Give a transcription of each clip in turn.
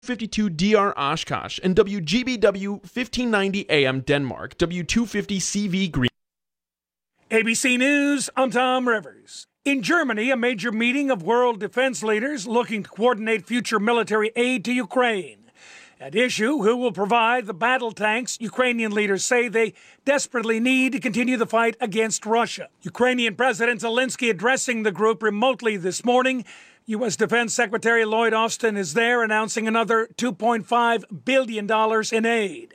52 DR Oshkosh, and WGBW 1590 AM Denmark, W250 CV Green. ABC News, I'm Tom Rivers. In Germany, a major meeting of world defense leaders looking to coordinate future military aid to Ukraine. At issue, who will provide the battle tanks Ukrainian leaders say they desperately need to continue the fight against Russia. Ukrainian President Zelensky addressing the group remotely this morning. U.S. Defense Secretary Lloyd Austin is there announcing another $2.5 billion in aid.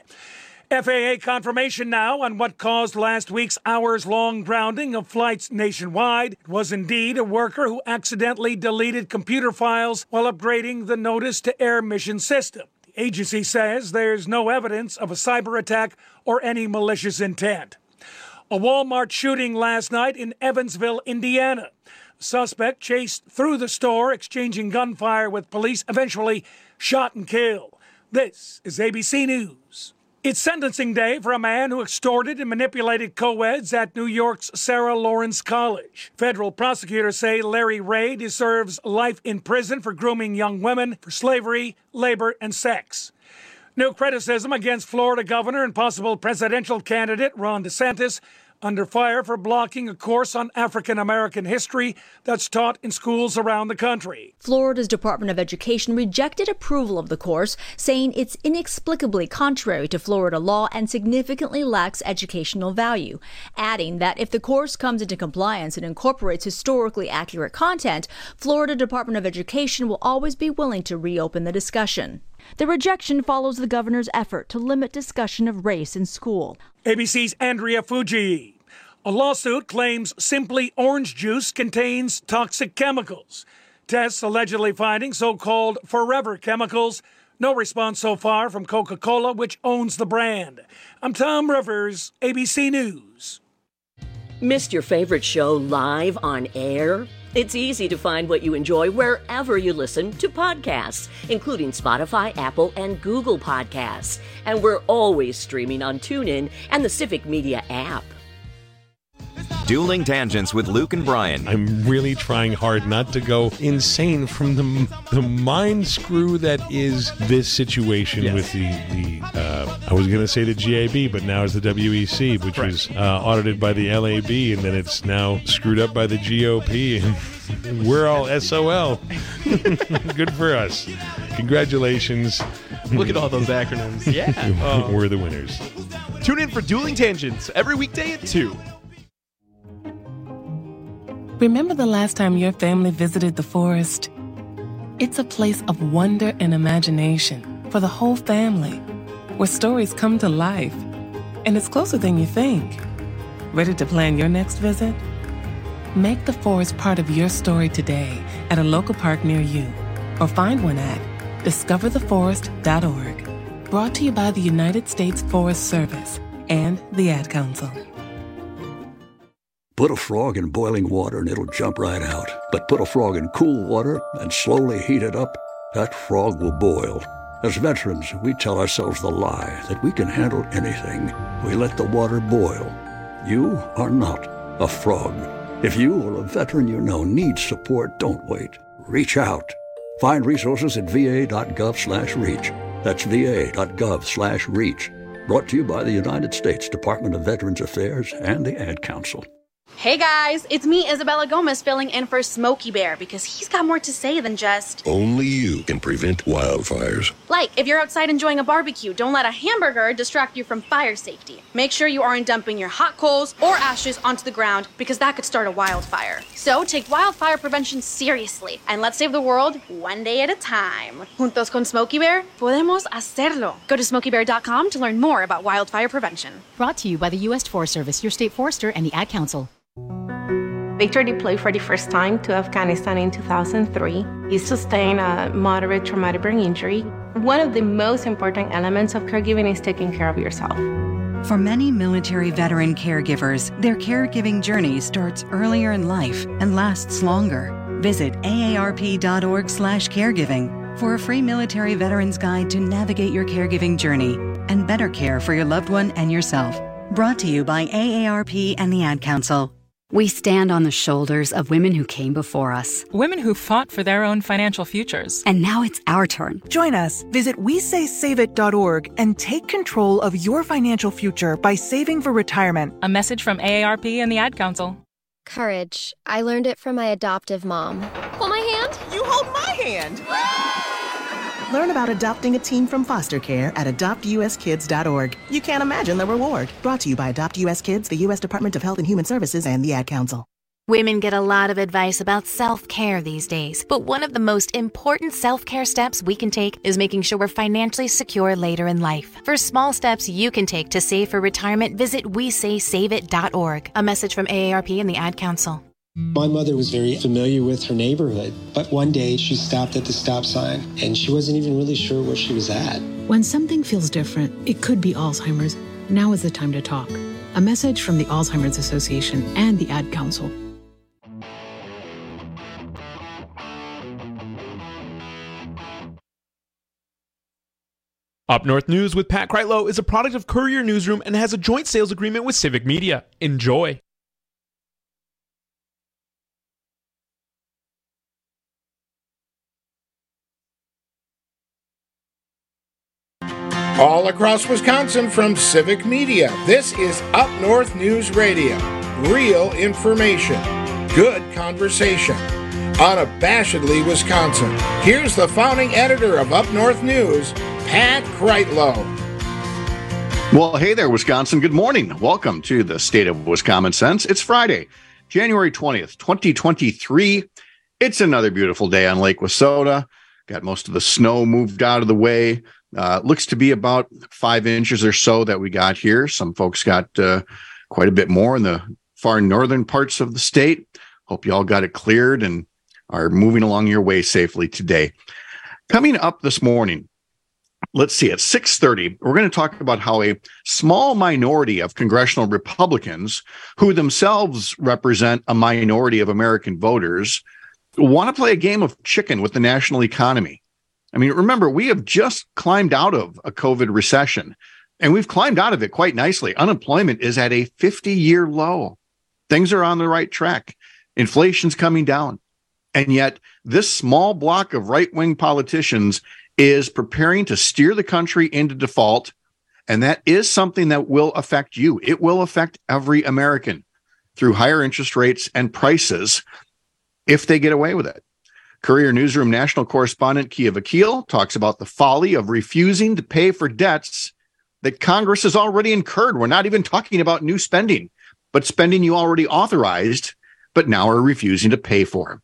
FAA confirmation now on what caused last week's hours-long grounding of flights nationwide. It was indeed a worker who accidentally deleted computer files while upgrading the Notice to Air mission system. The agency says there's no evidence of a cyber attack or any malicious intent. A Walmart shooting last night in Evansville, Indiana. Suspect chased through the store, exchanging gunfire with police, eventually shot and killed. This is ABC News. It's sentencing day for a man who extorted and manipulated co-eds at New York's Sarah Lawrence College. Federal prosecutors say Larry Ray deserves life in prison for grooming young women for slavery, labor, and sex. New criticism against Florida governor and possible presidential candidate Ron DeSantis under fire for blocking a course on African-American history that's taught in schools around the country. Florida's Department of Education rejected approval of the course, saying it's inexplicably contrary to Florida law and significantly lacks educational value, adding that if the course comes into compliance and incorporates historically accurate content, Florida Department of Education will always be willing to reopen the discussion. The rejection follows the governor's effort to limit discussion of race in school. ABC's Andrea Fuji. A lawsuit claims Simply orange juice contains toxic chemicals. Tests allegedly finding so-called forever chemicals. No response so far from Coca-Cola, which owns the brand. I'm Tom Rivers, ABC News. Missed your favorite show live on air? It's easy to find what you enjoy wherever you listen to podcasts, including Spotify, Apple, and Google Podcasts. And we're always streaming on TuneIn and the Civic Media app. Dueling Tangents with Luke and Brian. I'm really trying hard not to go insane from the mind screw that is this situation with the I was going to say the GAB, but now it's the WEC, which was audited by the LAB, and then it's now screwed up by the GOP, and we're all SOL. Good for us. Congratulations. Look at all those acronyms. Yeah. We're the winners. Tune in for Dueling Tangents every weekday at 2. Remember the last time your family visited the forest? It's a place of wonder and imagination for the whole family, where stories come to life. And it's closer than you think. Ready to plan your next visit? Make the forest part of your story today at a local park near you, or find one at discovertheforest.org. Brought to you by the United States Forest Service and the Ad Council. Put a frog in boiling water and it'll jump right out. But put a frog in cool water and slowly heat it up, that frog will boil. As veterans, we tell ourselves the lie that we can handle anything. We let the water boil. You are not a frog. If you or a veteran you know needs support, don't wait. Reach out. Find resources at va.gov/reach. That's va.gov/reach. Brought to you by the United States Department of Veterans Affairs and the Ad Council. Hey guys, it's me, Isabella Gomez, filling in for Smokey Bear because he's got more to say than just... Only you can prevent wildfires. Like, if you're outside enjoying a barbecue, don't let a hamburger distract you from fire safety. Make sure you aren't dumping your hot coals or ashes onto the ground because that could start a wildfire. So take wildfire prevention seriously and let's save the world one day at a time. Juntos con Smokey Bear, podemos hacerlo. Go to smokeybear.com to learn more about wildfire prevention. Brought to you by the U.S. Forest Service, your state forester, and the Ad Council. Victor deployed for the first time to Afghanistan in 2003. He sustained a moderate traumatic brain injury. One of the most important elements of caregiving is taking care of yourself. For many military veteran caregivers, their caregiving journey starts earlier in life and lasts longer. Visit aarp.org/caregiving for a free military veterans guide to navigate your caregiving journey and better care for your loved one and yourself. Brought to you by AARP and the Ad Council. We stand on the shoulders of women who came before us. Women who fought for their own financial futures. And now it's our turn. Join us. Visit WeSaySaveIt.org and take control of your financial future by saving for retirement. A message from AARP and the Ad Council. Courage. I learned it from my adoptive mom. Hold my hand. You hold my hand. Learn about adopting a teen from foster care at AdoptUSKids.org. You can't imagine the reward. Brought to you by Adopt US Kids, the U.S. Department of Health and Human Services, and the Ad Council. Women get a lot of advice about self-care these days, but one of the most important self-care steps we can take is making sure we're financially secure later in life. For small steps you can take to save for retirement, visit WeSaySaveIt.org. A message from AARP and the Ad Council. My mother was very familiar with her neighborhood, but one day she stopped at the stop sign and she wasn't even really sure where she was at. When something feels different, it could be Alzheimer's. Now is the time to talk. A message from the Alzheimer's Association and the Ad Council. Up North News with Pat Kreitlow is a product of Courier Newsroom and has a joint sales agreement with Civic Media. Enjoy. All across Wisconsin from Civic Media, this is Up North News Radio. Real information, good conversation. Unabashedly Wisconsin. Here's the founding editor of Up North News, Pat Kreitlow. Well, hey there, Wisconsin. Good morning. Welcome to the State of Wisconsin Sense. It's Friday, January 20th, 2023. It's another beautiful day on Lake Wissota. Got most of the snow moved out of the way. Looks to be about 5 inches or so that we got here. Some folks got quite a bit more in the far northern parts of the state. Hope you all got it cleared and are moving along your way safely today. Coming up this morning, let's see, at 6:30, we're going to talk about how a small minority of congressional Republicans, who themselves represent a minority of American voters, want to play a game of chicken with the national economy. I mean, remember, we have just climbed out of a COVID recession, and we've climbed out of it quite nicely. Unemployment is at a 50-year low. Things are on the right track. Inflation's coming down. And yet, this small block of right-wing politicians is preparing to steer the country into default, and that is something that will affect you. It will affect every American through higher interest rates and prices if they get away with it. Courier Newsroom national correspondent Kia Vakil talks about the folly of refusing to pay for debts that Congress has already incurred. We're not even talking about new spending, but spending you already authorized, but now are refusing to pay for.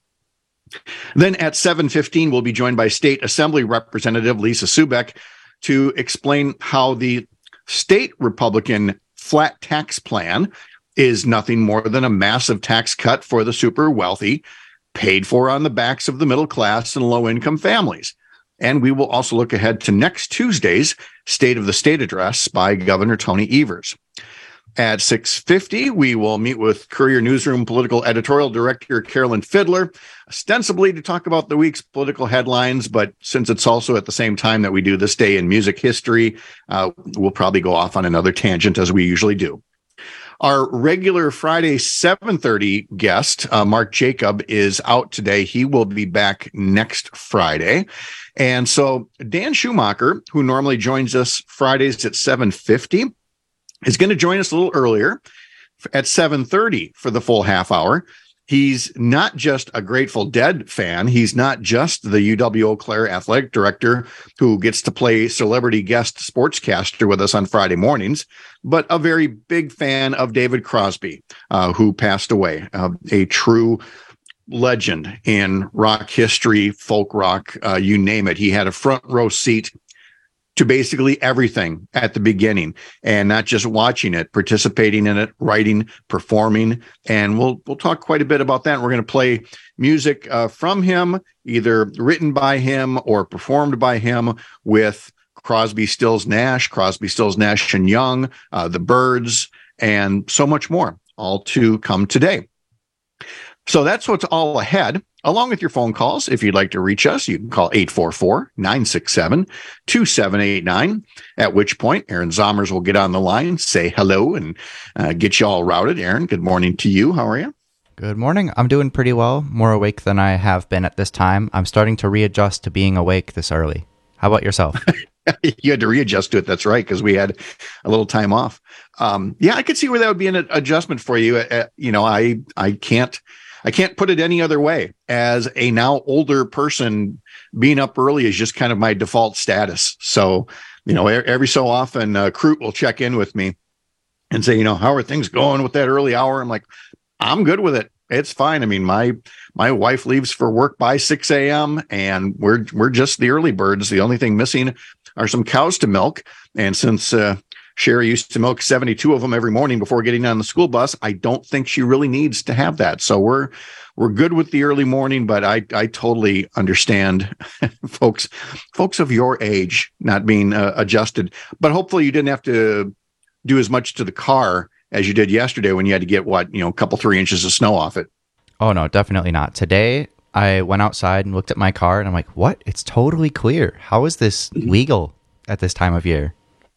Then at 7:15, we'll be joined by State Assembly Representative Lisa Subeck to explain how the state Republican flat tax plan is nothing more than a massive tax cut for the super wealthy, paid for on the backs of the middle class and low-income families. And we will also look ahead to next Tuesday's State of the State address by Governor Tony Evers. At 6:50, we will meet with Courier Newsroom political editorial director Carolyn Fiddler, ostensibly to talk about the week's political headlines, but since it's also at the same time that we do this day in music history, we'll probably go off on another tangent as we usually do. Our regular Friday 7:30 guest, Mark Jacob, is out today. He will be back next Friday. And so Dan Schumacher, who normally joins us Fridays at 7:50, is going to join us a little earlier at 7:30 for the full half hour. He's not just a Grateful Dead fan. He's not just the UW Eau Claire athletic director who gets to play celebrity guest sportscaster with us on Friday mornings, but a very big fan of David Crosby, who passed away, a true legend in rock history, folk rock, you name it. He had a front row seat to basically everything at the beginning, and not just watching it, participating in it, writing, performing. And we'll talk quite a bit about that. We're going to play music from him, either written by him or performed by him, with Crosby, Stills, Nash, Crosby, Stills, Nash and Young, the Byrds, and so much more, all to come today. So that's what's all ahead. along with your phone calls. If you'd like to reach us, you can call 844-967-2789, at which point Aaron Zommers will get on the line, say hello, and get you all routed. Aaron, good morning to you. How are you? Good morning. I'm doing pretty well, more awake than I have been at this time. I'm starting to readjust to being awake this early. How about yourself? You had to readjust to it. That's right, because we had a little time off. Yeah, I could see where that would be an adjustment for you. I can't put it any other way. As a now older person, being up early is just kind of my default status. So, every so often, Crute will check in with me and say, how are things going with that early hour? I'm like, I'm good with it. It's fine. I mean, my wife leaves for work by 6 a.m. and we're just the early birds. The only thing missing are some cows to milk. And since Sherry used to milk 72 of them every morning before getting on the school bus, I don't think she really needs to have that. So we're good with the early morning, but I totally understand folks of your age not being adjusted. But hopefully you didn't have to do as much to the car as you did yesterday when you had to get a couple 3 inches of snow off it. Oh no, definitely not. Today I went outside and looked at my car and I'm like, what? It's totally clear. How is this legal at this time of year?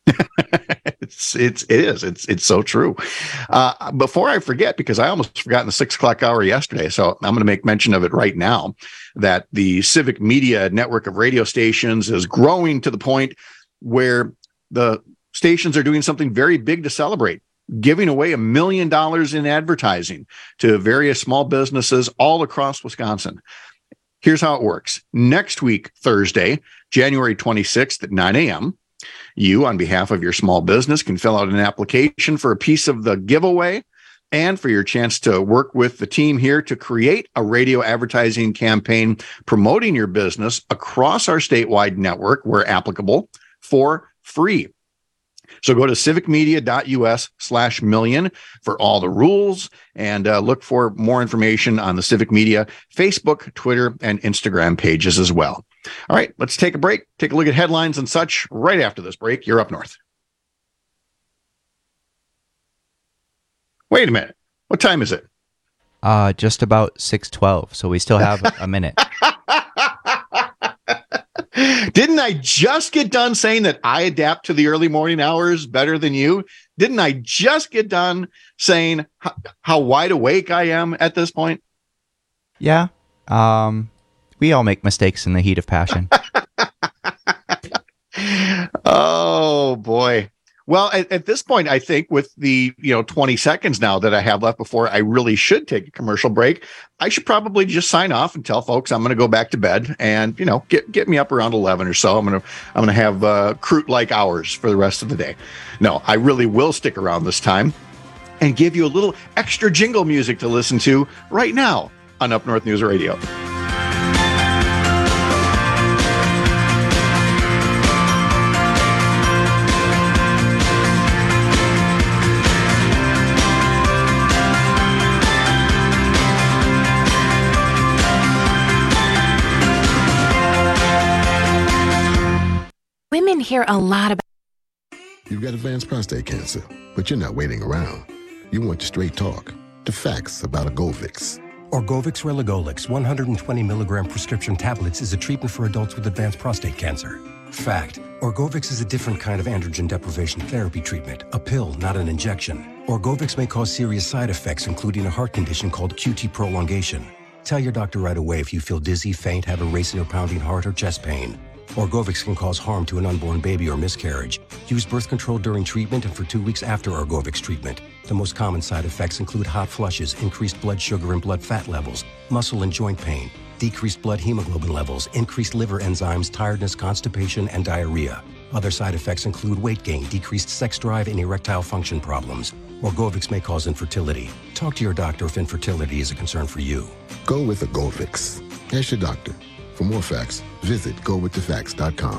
It is. It's so true. Before I forget, because I almost forgot in the 6 o'clock hour yesterday, so I'm going to make mention of it right now, that the Civic Media network of radio stations is growing to the point where the stations are doing something very big to celebrate, giving away $1 million in advertising to various small businesses all across Wisconsin. Here's how it works. Next week, Thursday, January 26th at 9 a.m., you, on behalf of your small business, can fill out an application for a piece of the giveaway and for your chance to work with the team here to create a radio advertising campaign promoting your business across our statewide network, where applicable, for free. So go to civicmedia.us/million for all the rules and look for more information on the Civic Media Facebook, Twitter, and Instagram pages as well. All right, let's take a break. Take a look at headlines and such right after this break. You're up north. Wait a minute. What time is it? Just about 6:12, so we still have a minute. Didn't I just get done saying that I adapt to the early morning hours better than you? Didn't I just get done saying how wide awake I am at this point? Yeah. We all make mistakes in the heat of passion. Oh, boy. Well, at this point, I think with the 20 seconds now that I have left before I really should take a commercial break, I should probably just sign off and tell folks I'm going to go back to bed and get me up around 11 or so. I'm going to have Crute-like hours for the rest of the day. No, I really will stick around this time and give you a little extra jingle music to listen to right now on Up North News Radio. Women hear a lot about... You've got advanced prostate cancer, but you're not waiting around. You want straight talk, the facts about Orgovyx. Orgovyx Relugolix 120 milligram prescription tablets is a treatment for adults with advanced prostate cancer. Fact: Orgovyx is a different kind of androgen deprivation therapy treatment, a pill, not an injection. Orgovyx may cause serious side effects, including a heart condition called QT prolongation. Tell your doctor right away if you feel dizzy, faint, have a racing or pounding heart, or chest pain. Orgovyx can cause harm to an unborn baby or miscarriage. Use birth control during treatment and for 2 weeks after Orgovyx treatment. The most common side effects include hot flushes, increased blood sugar and blood fat levels, muscle and joint pain, decreased blood hemoglobin levels, increased liver enzymes, tiredness, constipation, and diarrhea. Other side effects include weight gain, decreased sex drive, and erectile function problems. Orgovyx may cause infertility. Talk to your doctor if infertility is a concern for you. Go with Orgovyx. Ask your doctor. For more facts, visit gowiththefacts.com.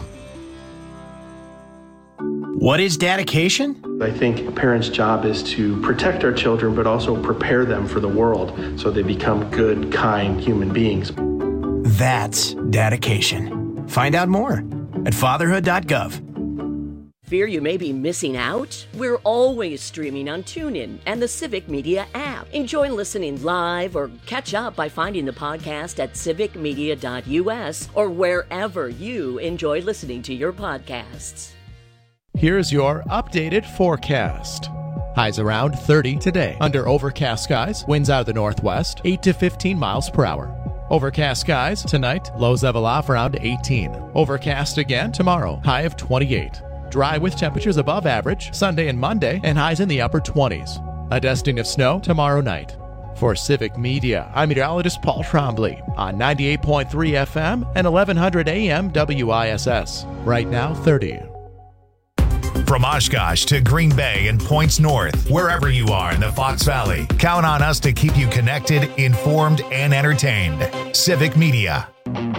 What is dedication? I think a parent's job is to protect our children, but also prepare them for the world so they become good, kind human beings. That's dedication. Find out more at fatherhood.gov. Fear you may be missing out? We're always streaming on TuneIn and the Civic Media app. Enjoy listening live or catch up by finding the podcast at civicmedia.us or wherever you enjoy listening to your podcasts. Here's your updated forecast. Highs around 30 today. Under overcast skies, winds out of the northwest, 8 to 15 miles per hour. Overcast skies tonight, lows level off around 18. Overcast again tomorrow, high of 28. Dry with temperatures above average Sunday and Monday, and highs in the upper 20s. A dusting of snow tomorrow night. For Civic Media, I'm meteorologist Paul Trombley on 98.3 FM and 1100 AM WISS. Right now, 30. From Oshkosh to Green Bay and points north, wherever you are in the Fox Valley, count on us to keep you connected, informed, and entertained. Civic Media.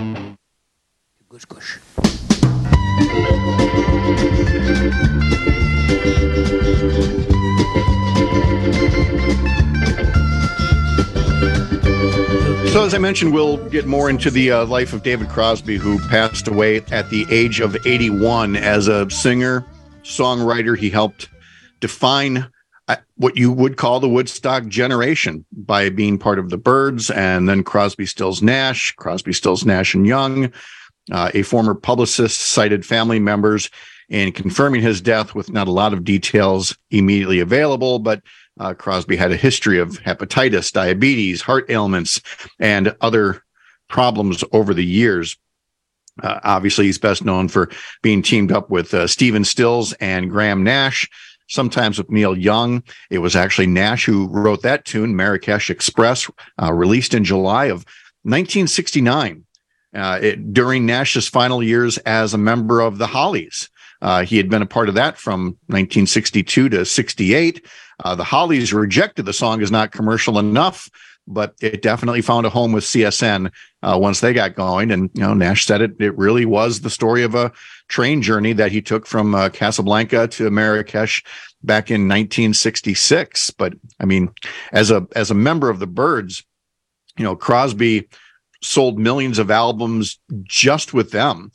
So as I mentioned, we'll get more into the life of David Crosby, who passed away at the age of 81. As a singer, songwriter, he helped define what you would call the Woodstock generation by being part of the Byrds and then Crosby, Stills, Nash, Crosby, Stills, Nash and Young. A former publicist cited family members in confirming his death with not a lot of details immediately available, but Crosby had a history of hepatitis, diabetes, heart ailments, and other problems over the years. Obviously, he's best known for being teamed up with Stephen Stills and Graham Nash, sometimes with Neil Young. It was actually Nash who wrote that tune, Marrakesh Express, released in July of 1969. During Nash's final years as a member of the Hollies. He had been a part of that from 1962 to 68. The Hollies rejected the song as not commercial enough, but it definitely found a home with CSN once they got going. And, Nash said it really was the story of a train journey that he took from Casablanca to Marrakesh back in 1966. But I mean, as a member of the Byrds, Crosby sold millions of albums just with them.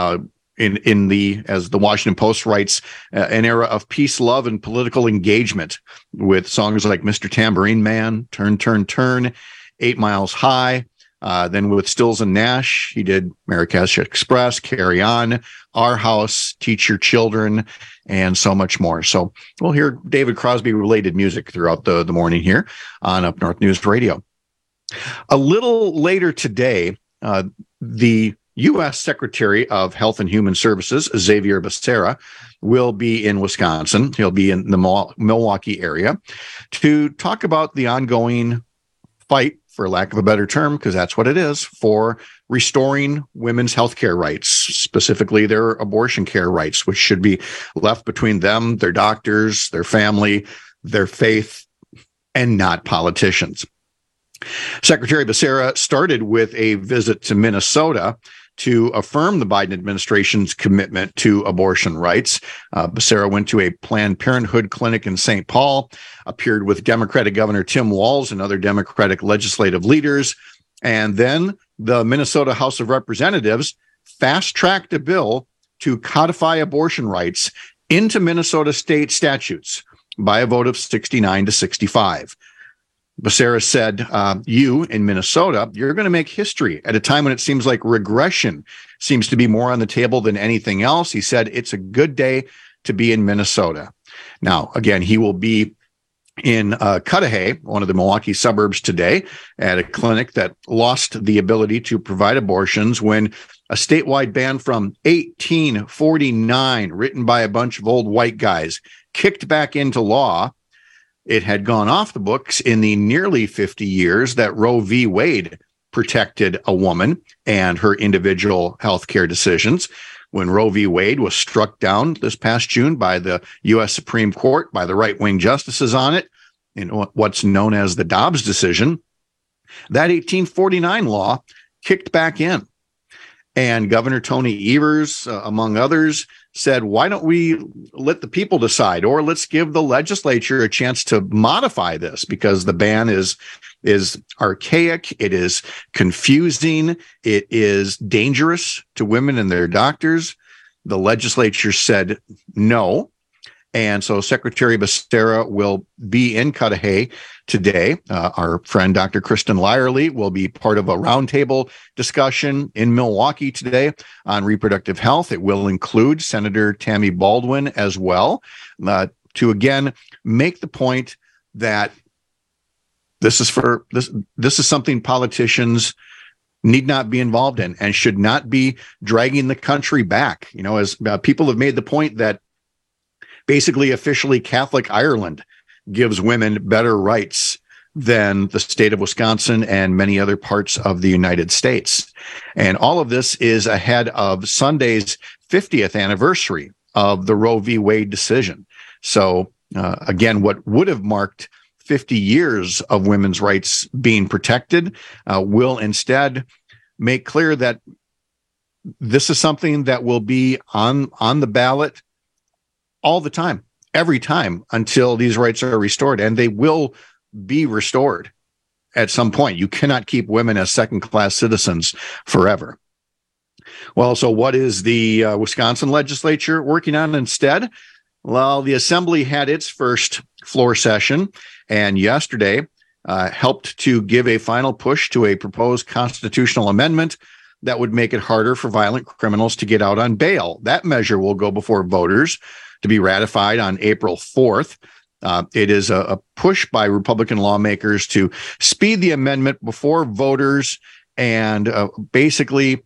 In the, as the Washington Post writes, an era of peace, love, and political engagement with songs like Mr. Tambourine Man, Turn, Turn, Turn, 8 Miles High. Then with Stills and Nash, he did Marrakesh Express, Carry On, Our House, Teach Your Children, and so much more. So we'll hear David Crosby related music throughout the morning here on Up North News Radio. A little later today, the U.S. Secretary of Health and Human Services, Xavier Becerra, will be in Wisconsin. He'll be in the Milwaukee area to talk about the ongoing fight, for lack of a better term, because that's what it is, for restoring women's health care rights, specifically their abortion care rights, which should be left between them, their doctors, their family, their faith, and not politicians. Secretary Becerra started with a visit to Minnesota to affirm the Biden administration's commitment to abortion rights. Becerra went to a Planned Parenthood clinic in St. Paul, appeared with Democratic Governor Tim Walz and other Democratic legislative leaders, and then the Minnesota House of Representatives fast-tracked a bill to codify abortion rights into Minnesota state statutes by a vote of 69 to 65. Becerra said, you in Minnesota, you're going to make history at a time when it seems like regression seems to be more on the table than anything else. He said, it's a good day to be in Minnesota. Now, again, he will be in Cudahy, one of the Milwaukee suburbs today, at a clinic that lost the ability to provide abortions when a statewide ban from 1849, written by a bunch of old white guys, kicked back into law. It had gone off the books in the nearly 50 years that Roe v. Wade protected a woman and her individual health care decisions. When Roe v. Wade was struck down this past June by the U.S. Supreme Court, by the right-wing justices on it, in what's known as the Dobbs decision, that 1849 law kicked back in. And Governor Tony Evers, among others, said, why don't we let the people decide, or let's give the legislature a chance to modify this, because the ban is archaic, it is confusing, it is dangerous to women and their doctors. The legislature said no. And so Secretary Becerra will be in Cudahy today. Our friend Dr. Kristen Lyerly will be part of a roundtable discussion in Milwaukee today on reproductive health. It will include Senator Tammy Baldwin as well, to again make the point that this is something politicians need not be involved in and should not be dragging the country back. You know, as people have made the point that basically, officially, Catholic Ireland gives women better rights than the state of Wisconsin and many other parts of the United States. And all of this is ahead of Sunday's 50th anniversary of the Roe v. Wade decision. So, again, what would have marked 50 years of women's rights being protected will instead make clear that this is something that will be on the ballot all the time, every time, until these rights are restored, and they will be restored at some point. You cannot keep women as second-class citizens forever. Well, so what is the Wisconsin legislature working on instead? Well, the Assembly had its first floor session, and yesterday helped to give a final push to a proposed constitutional amendment that would make it harder for violent criminals to get out on bail. That measure will go before voters to be ratified on April 4th. It is a push by Republican lawmakers to speed the amendment before voters and basically,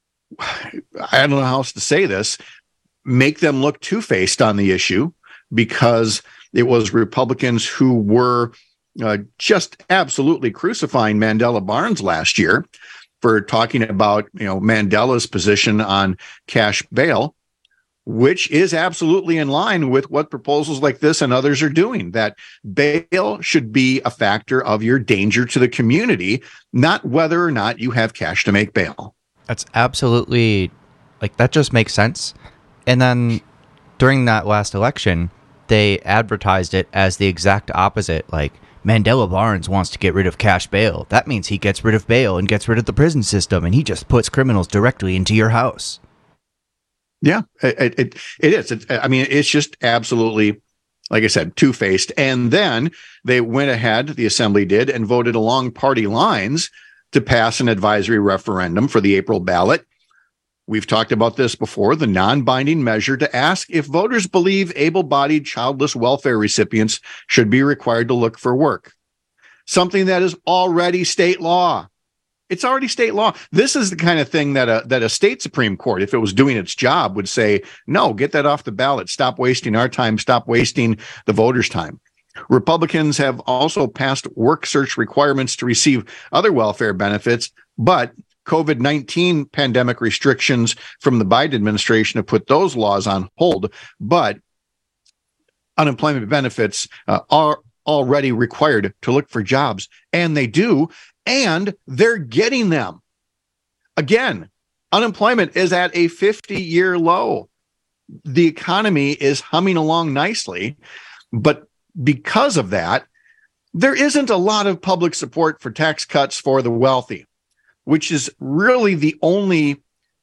I don't know how else to say this, make them look two-faced on the issue, because it was Republicans who were just absolutely crucifying Mandela Barnes last year for talking about, Mandela's position on cash bail, which is absolutely in line with what proposals like this and others are doing, that bail should be a factor of your danger to the community, not whether or not you have cash to make bail. That's absolutely, that just makes sense. And then during that last election, they advertised it as the exact opposite, Mandela Barnes wants to get rid of cash bail. That means he gets rid of bail and gets rid of the prison system, and he just puts criminals directly into your house. Yeah, it is. It's just absolutely, like I said, two-faced. And then they went ahead, the Assembly did, and voted along party lines to pass an advisory referendum for the April ballot. We've talked about this before, the non-binding measure to ask if voters believe able-bodied childless welfare recipients should be required to look for work. Something that is already state law. It's already state law. This is the kind of thing that a state Supreme Court, if it was doing its job, would say, no, get that off the ballot. Stop wasting our time. Stop wasting the voters' time. Republicans have also passed work search requirements to receive other welfare benefits, but COVID-19 pandemic restrictions from the Biden administration have put those laws on hold. But unemployment benefits are already required to look for jobs, and they do. And they're getting them. Again, unemployment is at a 50-year low. The economy is humming along nicely, but because of that, there isn't a lot of public support for tax cuts for the wealthy, which is really the only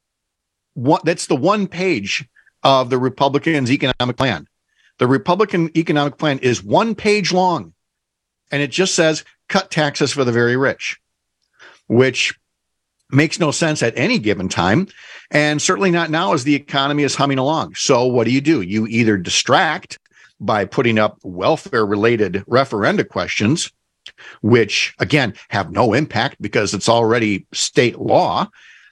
one. That's the one page of the Republicans' economic plan. The Republican economic plan is one page long, and it just says, cut taxes for the very rich, which makes no sense at any given time, and certainly not now as the economy is humming along. So what do? You either distract by putting up welfare-related referenda questions, which, again, have no impact because it's already state law,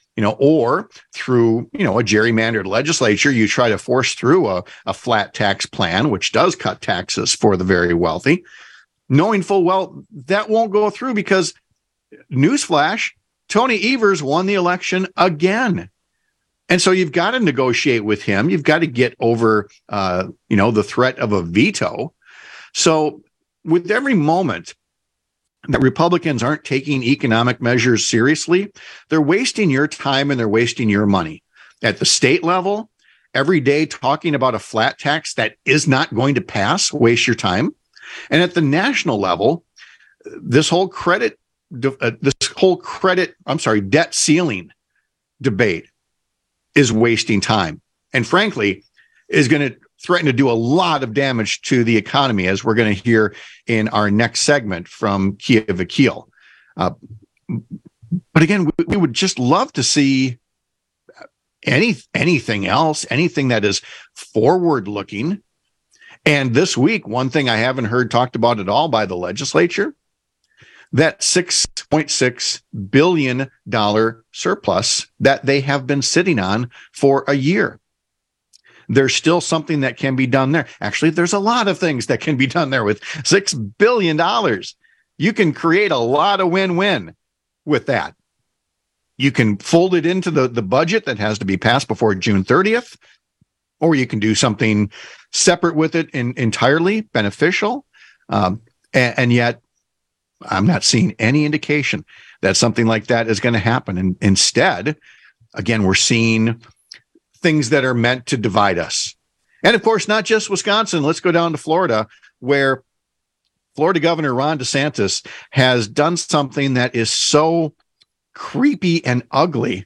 or through, a gerrymandered legislature, you try to force through a flat tax plan, which does cut taxes for the very wealthy, knowing full well that won't go through because, newsflash, Tony Evers won the election again. And so you've got to negotiate with him. You've got to get over, the threat of a veto. So with every moment that Republicans aren't taking economic measures seriously, they're wasting your time and they're wasting your money. At the state level, every day talking about a flat tax that is not going to pass, waste your time. And at the national level, this whole debt ceiling debate is wasting time. and frankly, is going to threaten to do a lot of damage to the economy, as we're going to hear in our next segment from Kia Vakil. But again, we would just love to see anything else, anything that is forward-looking. And this week, one thing I haven't heard talked about at all by the legislature, that $6.6 billion surplus that they have been sitting on for a year. There's still something that can be done there. Actually, there's a lot of things that can be done there with $6 billion. You can create a lot of win-win with that. You can fold it into the budget that has to be passed before June 30th, or you can do something separate with it entirely beneficial. And yet, I'm not seeing any indication that something like that is going to happen. And instead, again, we're seeing things that are meant to divide us. And of course, not just Wisconsin. Let's go down to Florida, where Florida Governor Ron DeSantis has done something that is so creepy and ugly.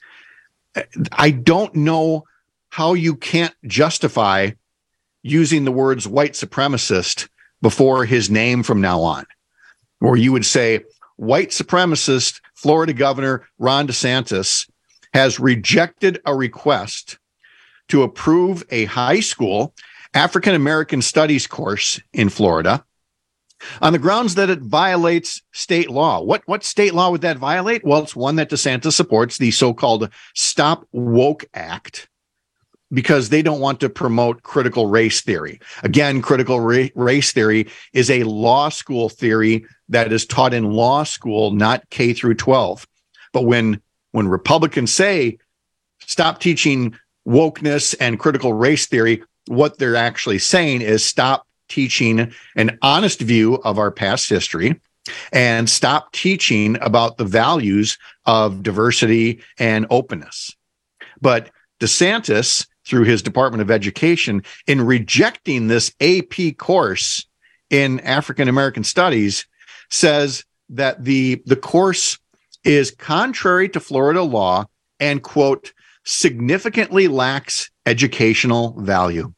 I don't know how you can't justify using the words white supremacist before his name from now on, or you would say white supremacist Florida Governor Ron DeSantis has rejected a request to approve a high school African American studies course in Florida on the grounds that it violates state law. What state law would that violate? Well, it's one that DeSantis supports, the so-called Stop Woke Act, because they don't want to promote critical race theory. Again, critical race theory is a law school theory that is taught in law school, not K through 12. But when Republicans say stop teaching wokeness and critical race theory, what they're actually saying is stop teaching an honest view of our past history and stop teaching about the values of diversity and openness. But DeSantis, through his Department of Education, in rejecting this AP course in African American Studies, says that the course is contrary to Florida law and, quote, significantly lacks educational value.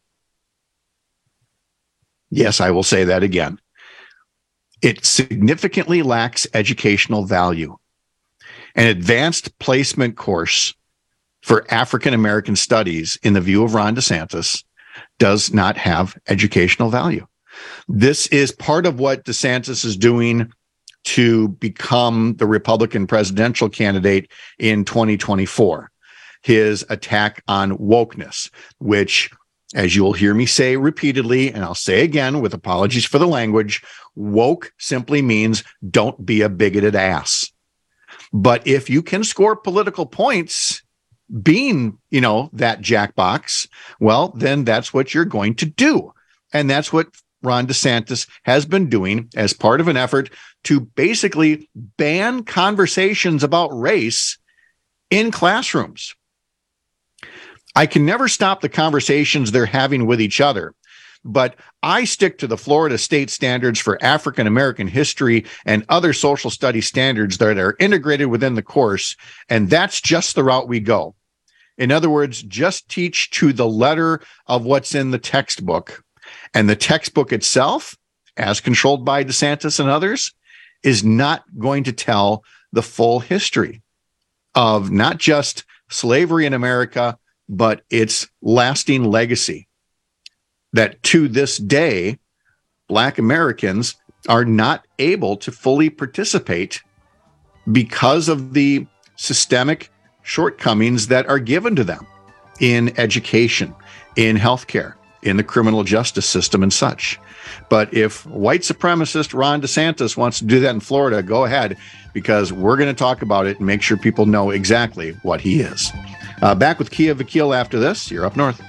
Yes, I will say that again. It significantly lacks educational value. An advanced placement course for African American studies, in the view of Ron DeSantis, does not have educational value. This is part of what DeSantis is doing to become the Republican presidential candidate in 2024. His attack on wokeness, which, as you'll hear me say repeatedly, and I'll say again with apologies for the language, woke simply means don't be a bigoted ass. But if you can score political points being, that jackbox, well, then that's what you're going to do. And that's what Ron DeSantis has been doing as part of an effort to basically ban conversations about race in classrooms. I can never stop the conversations they're having with each other, but I stick to the Florida state standards for African American history and other social studies standards that are integrated within the course, and that's just the route we go. In other words, just teach to the letter of what's in the textbook. And the textbook itself, as controlled by DeSantis and others, is not going to tell the full history of not just slavery in America, but its lasting legacy. That to this day, Black Americans are not able to fully participate because of the systemic shortcomings that are given to them in education, in healthcare, in the criminal justice system and such. But if white supremacist Ron DeSantis wants to do that in Florida, go ahead, because we're going to talk about it and make sure people know exactly what he is. Back with Kia Vakil after this. You're up north.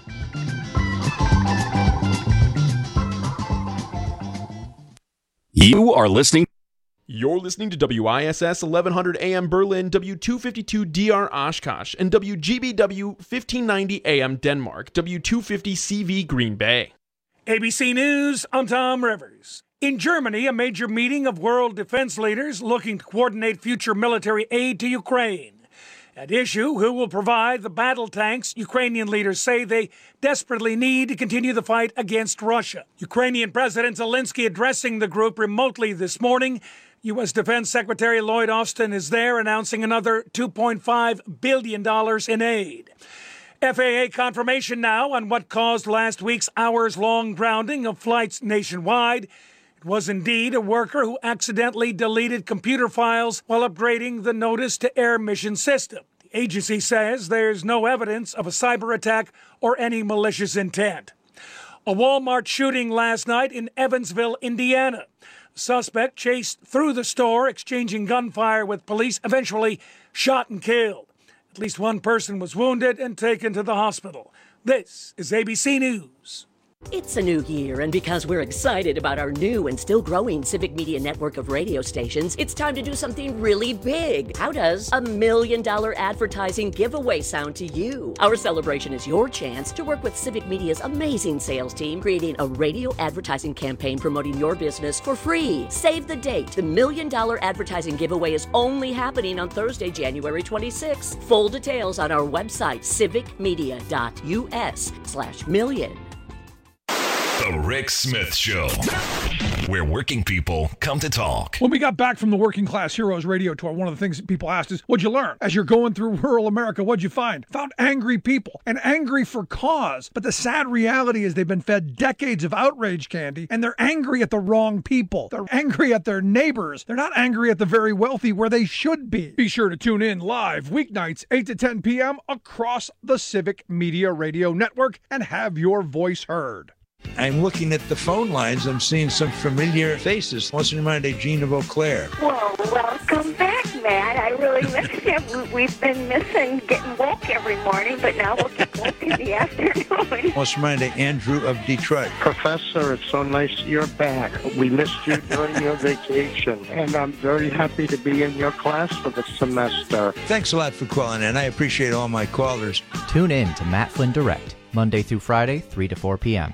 You are listening. You're listening to WISS 1100 AM Berlin, W252 DR Oshkosh, and WGBW 1590 AM Denmark, W250 CV Green Bay. ABC News, I'm Tom Rivers. In Germany, a major meeting of world defense leaders looking to coordinate future military aid to Ukraine. At issue, who will provide the battle tanks Ukrainian leaders say they desperately need to continue the fight against Russia. Ukrainian President Zelensky addressing the group remotely this morning. U.S. Defense Secretary Lloyd Austin is there announcing another $2.5 billion in aid. FAA confirmation now on what caused last week's hours-long grounding of flights nationwide. It was indeed a worker who accidentally deleted computer files while upgrading the notice-to-air mission system. The agency says there's no evidence of a cyber attack or any malicious intent. A Walmart shooting last night in Evansville, Indiana. The suspect chased through the store, exchanging gunfire with police, eventually shot and killed. At least one person was wounded and taken to the hospital. This is ABC News. It's a new year, and because we're excited about our new and still growing Civic Media network of radio stations, it's time to do something really big. How does $1 million advertising giveaway sound to you? Our celebration is your chance to work with Civic Media's amazing sales team, creating a radio advertising campaign promoting your business for free. Save the date. The $1 million advertising giveaway is only happening on Thursday, January 26th. Full details on our website, civicmedia.us/million. The Rick Smith Show, where working people come to talk. When we got back from the Working Class Heroes radio tour, one of the things that people asked is, what'd you learn? As you're going through rural America, what'd you find? Found angry people, and angry for cause. But the sad reality is they've been fed decades of outrage candy, and they're angry at the wrong people. They're angry at their neighbors. They're not angry at the very wealthy where they should be. Be sure to tune in live weeknights, 8 to 10 p.m. across the Civic Media Radio Network and have your voice heard. I'm looking at the phone lines. I'm seeing some familiar faces. What's reminded Gina Beauclair? Well, welcome back, Matt. I really miss you. We've been missing getting woke every morning, but now we'll get woke in the afternoon. What's reminded Andrew of Detroit? Professor, it's so nice you're back. We missed you during your vacation, and I'm very happy to be in your class for the semester. Thanks a lot for calling in. I appreciate all my callers. Tune in to Matt Flynn Direct, Monday through Friday, 3 to 4 p.m.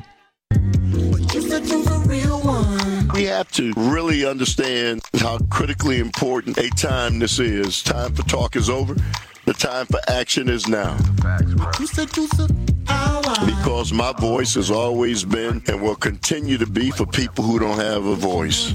We have to really understand how critically important a time this is. Time for talk is over. The time for action is now. Because my voice has always been and will continue to be for people who don't have a voice.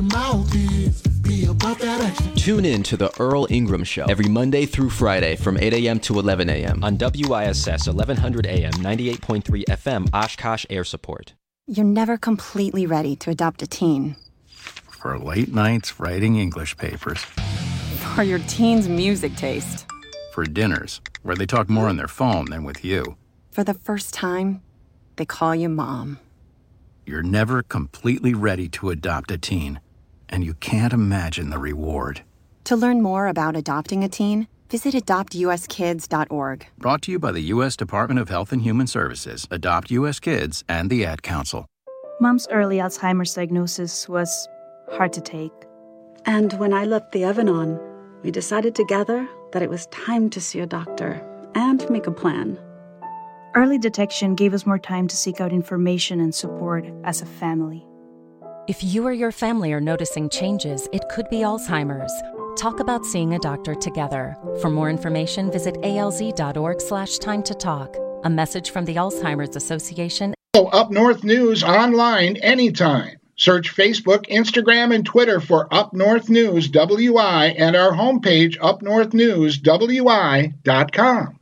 Tune in to the Earl Ingram Show every Monday through Friday from 8 a.m. to 11 a.m. on WISS 1100 AM 98.3 FM Oshkosh Air Support. You're never completely ready to adopt a teen. For late nights writing English papers. For your teen's music taste. For dinners, where they talk more on their phone than with you. For the first time, they call you Mom. You're never completely ready to adopt a teen, and you can't imagine the reward. To learn more about adopting a teen, visit adoptuskids.org. Brought to you by the U.S. Department of Health and Human Services, Adopt U.S. Kids, and the Ad Council. Mom's early Alzheimer's diagnosis was hard to take. And when I left the oven on, we decided together that it was time to see a doctor and make a plan. Early detection gave us more time to seek out information and support as a family. If you or your family are noticing changes, it could be Alzheimer's. Talk about seeing a doctor together. For more information, visit alz.org/time-to-talk. A message from the Alzheimer's Association. Up North News online anytime. Search Facebook, Instagram, and Twitter for Up North News WI and our homepage, upnorthnewswi.com.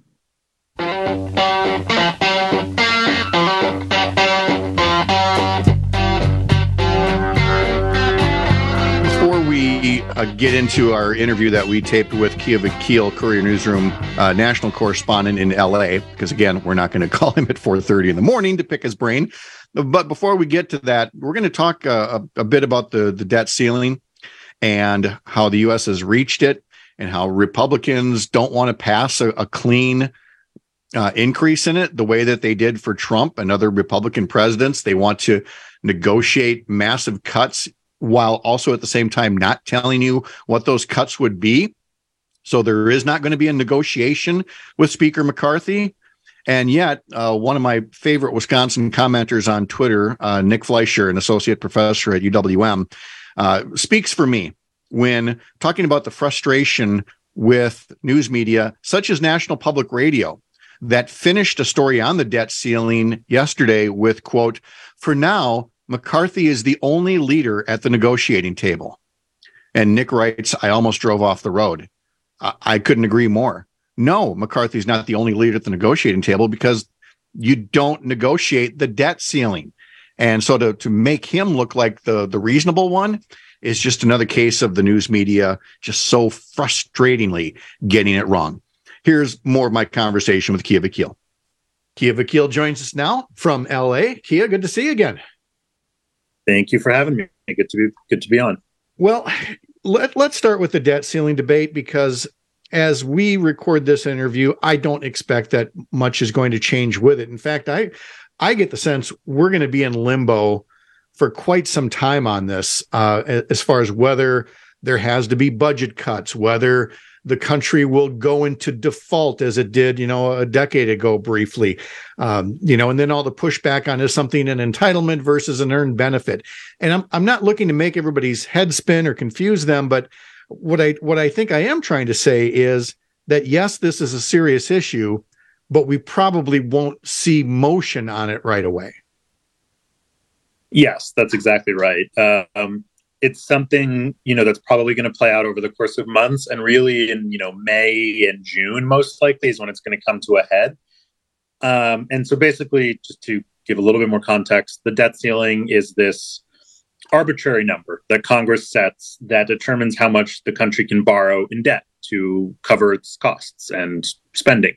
Before we get into our interview that we taped with Kia Vakil, Courier Newsroom national correspondent in L.A., because, again, we're not going to call him at 4:30 in the morning to pick his brain. But before we get to that, we're going to talk a bit about the debt ceiling and how the U.S. has reached it and how Republicans don't want to pass a clean increase in it the way that they did for Trump and other Republican presidents. They want to negotiate massive cuts while also at the same time not telling you what those cuts would be. So there is not going to be a negotiation with Speaker McCarthy. And yet, one of my favorite Wisconsin commenters on Twitter, Nick Fleischer, an associate professor at UWM, speaks for me when talking about the frustration with news media such as National Public Radio that finished a story on the debt ceiling yesterday with, quote, "For now, McCarthy is the only leader at the negotiating table." And Nick writes, "I almost drove off the road." I couldn't agree more. No, McCarthy's not the only leader at the negotiating table because you don't negotiate the debt ceiling. And so to make him look like the reasonable one is just another case of the news media just so frustratingly getting it wrong. Here's more of my conversation with Kia Vakil. Kia Vakil joins us now from LA. Kia, good to see you again. Thank you for having me. Good to be on. Well, let's start with the debt ceiling debate, because as we record this interview, I don't expect that much is going to change with it. In fact, I get the sense we're going to be in limbo for quite some time on this, as far as whether there has to be budget cuts, whether the country will go into default as it did, a decade ago briefly, and then all the pushback on is something an entitlement versus an earned benefit. And I'm not looking to make everybody's head spin or confuse them, but what I think I am trying to say is that, yes, this is a serious issue, but we probably won't see motion on it right away. Yes, that's exactly right. It's something, that's probably going to play out over the course of months, and really in, May and June, most likely is when it's going to come to a head. And so basically, just to give a little bit more context, the debt ceiling is this arbitrary number that Congress sets that determines how much the country can borrow in debt to cover its costs and spending.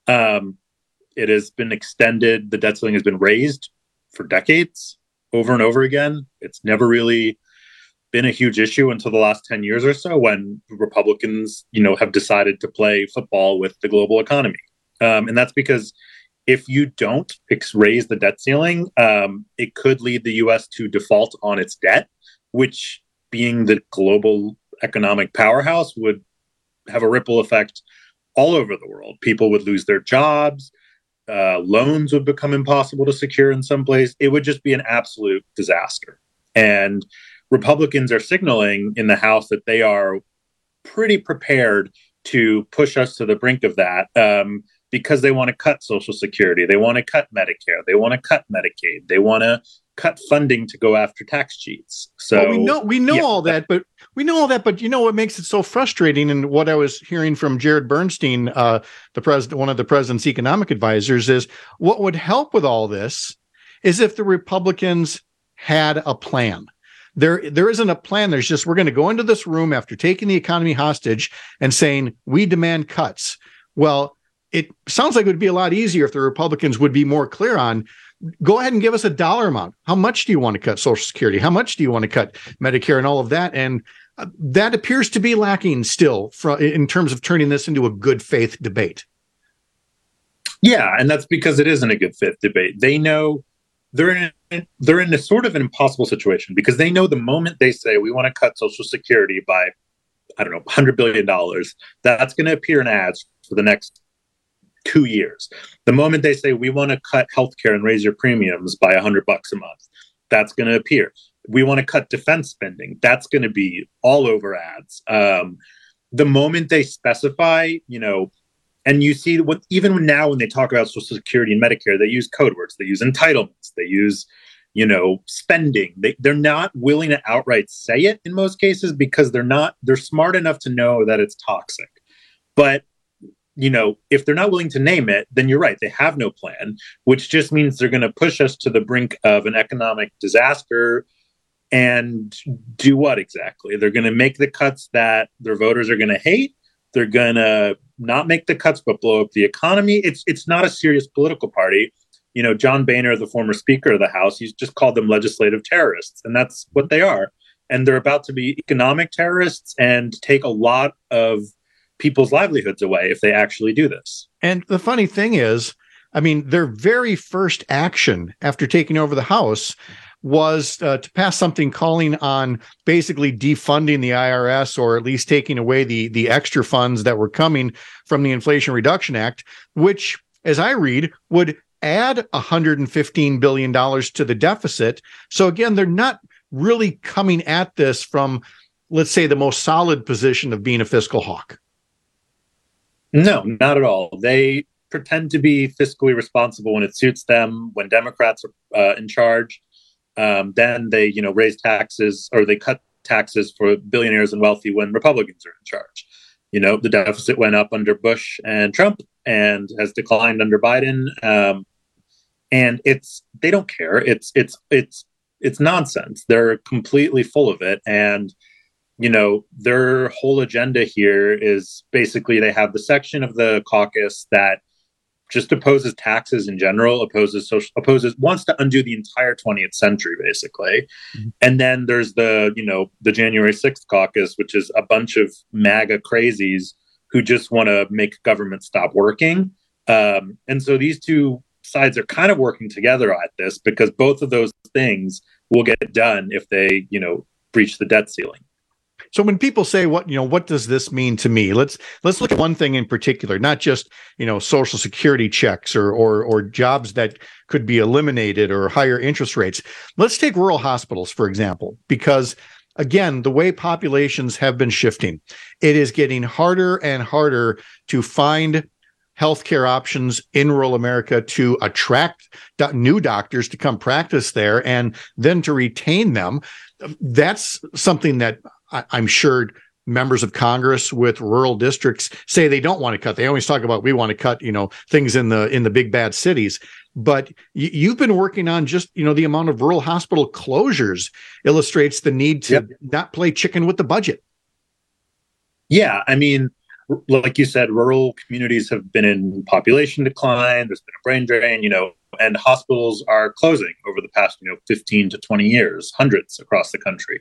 It has been extended. The debt ceiling has been raised for decades, over and over again. It's never really been a huge issue until the last 10 years or so, when Republicans, have decided to play football with the global economy. And that's because if you don't raise the debt ceiling, it could lead the U.S. to default on its debt, which, being the global economic powerhouse, would have a ripple effect all over the world. People would lose their jobs. Loans would become impossible to secure in some place. It would just be an absolute disaster. And Republicans are signaling in the House that they are pretty prepared to push us to the brink of that, because they want to cut Social Security. They want to cut Medicare. They want to cut Medicaid. They want to cut funding to go after tax cheats. So we know all that, but what makes it so frustrating, and what I was hearing from Jared Bernstein, one of the president's economic advisors, is what would help with all this is if the Republicans had a plan. There isn't a plan. There's just, we're going to go into this room after taking the economy hostage and saying, we demand cuts. Well, it sounds like it would be a lot easier if the Republicans would be more clear on, go ahead and give us a dollar amount. How much do you want to cut Social Security? How much do you want to cut Medicare and all of that? And that appears to be lacking still in terms of turning this into a good faith debate. Yeah, and that's because it isn't a good faith debate. They know they're in a sort of an impossible situation, because they know the moment they say we want to cut Social Security by, $100 billion, that's going to appear in ads for the next 2 years. The moment they say we want to cut healthcare and raise your premiums by $100 a month, that's going to appear. We want to cut defense spending, that's going to be all over ads. The moment they specify, and you see what, even now when they talk about Social Security and Medicare, they use code words, they use entitlements, they use, spending. They're not willing to outright say it in most cases, because they're smart enough to know that it's toxic. But, if they're not willing to name it, then you're right, they have no plan, which just means they're going to push us to the brink of an economic disaster. And do what exactly? They're going to make the cuts that their voters are going to hate. They're going to not make the cuts, but blow up the economy. It's not a serious political party. John Boehner, the former Speaker of the House, he's just called them legislative terrorists, and that's what they are. And they're about to be economic terrorists and take a lot of people's livelihoods away if they actually do this. And the funny thing is, their very first action after taking over the House was to pass something calling on basically defunding the IRS, or at least taking away the extra funds that were coming from the Inflation Reduction Act, which, as I read, would add $115 billion to the deficit. So again, they're not really coming at this from, let's say, the most solid position of being a fiscal hawk. No, not at all. They pretend to be fiscally responsible when it suits them. When Democrats are in charge, then they, raise taxes, or they cut taxes for billionaires and wealthy when Republicans are in charge. The deficit went up under Bush and Trump and has declined under Biden. And they don't care. It's nonsense. They're completely full of it. And, their whole agenda here is basically they have the section of the caucus that just opposes taxes in general, wants to undo the entire 20th century, basically. Mm-hmm. And then there's the January 6th caucus, which is a bunch of MAGA crazies who just want to make government stop working. And so these two sides are kind of working together at this, because both of those things will get done if they, breach the debt ceiling. So when people say, what does this mean to me? Let's look at one thing in particular, not just, Social Security checks or jobs that could be eliminated or higher interest rates. Let's take rural hospitals, for example, because again, the way populations have been shifting, it is getting harder and harder to find healthcare options in rural America, to attract new doctors to come practice there and then to retain them. That's something that I'm sure members of Congress with rural districts say they don't want to cut. They always talk about, we want to cut, things in the big bad cities. But you've been working on just, the amount of rural hospital closures illustrates the need to not play chicken with the budget. Yeah, I mean, like you said, rural communities have been in population decline. There's been a brain drain, and hospitals are closing over the past, 15 to 20 years, hundreds across the country.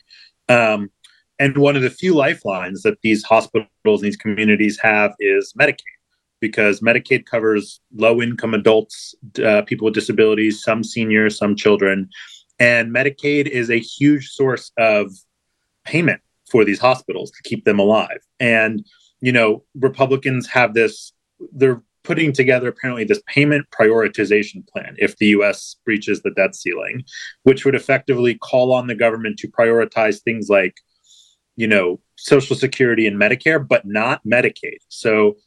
And one of the few lifelines that these hospitals and these communities have is Medicaid, because Medicaid covers low-income adults, people with disabilities, some seniors, some children. And Medicaid is a huge source of payment for these hospitals to keep them alive. And, Republicans have this, they're putting together apparently this payment prioritization plan if the U.S. breaches the debt ceiling, which would effectively call on the government to prioritize things like, Social Security and Medicare, but not Medicaid. So